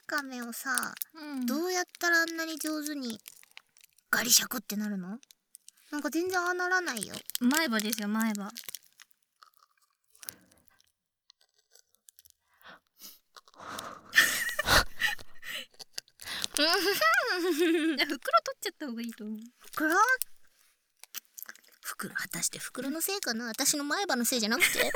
かめをさ、 うん、 どうやったらあんなに上手にガリシャクってなるの？なんか全然ああならないよ。 前歯ですよ、前歯。いや、袋取っちゃった方がいいと思う。 袋果たして袋のせいかな、私の前歯のせいじゃなくて。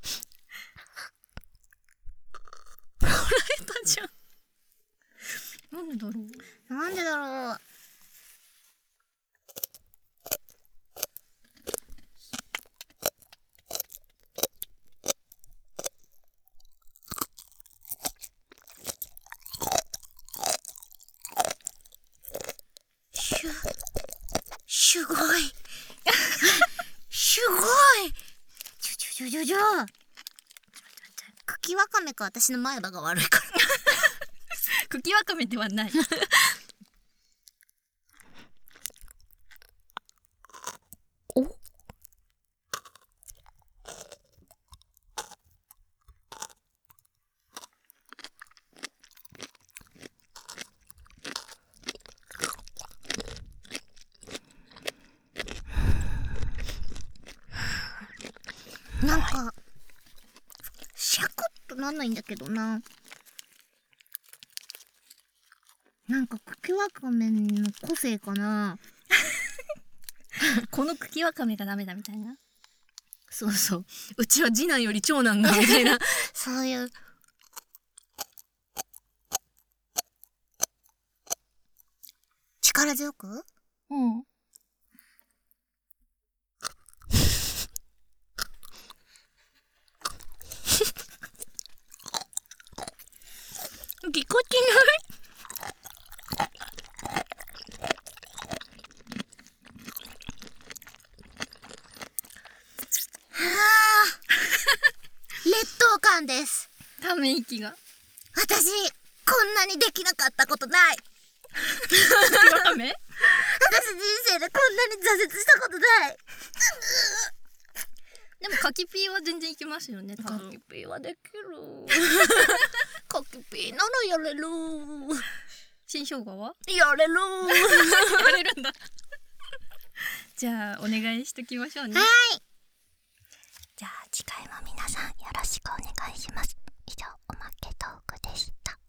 笑えたじゃん。なんでだろう。 なんでだろう。すごいすごい。茎わかめか私の前歯が悪いから。 茎わかめではない。 お、なんかシャクッとなんないんだけどな。なんか茎わかめの個性かな。 この茎わかめがダメだみたいな。そうそう。うちは次男より長男がみたいな。 そういう。力強く？ うん。 ぎこちない。劣等感です。 ため息が。 私こんなにできなかったことない。 茎わかめ？ 私人生でこんなに挫折したことない。 でも柿ピーは全然いけますよね。多分。 柿ピーはできる。柿ピーならやれる。 新生姜は？ やれる。 やれるんだ。じゃあお願いしときましょうね。 はい。 じゃあ次回も皆さんよろしくお願いします。以上、おまけトークでした。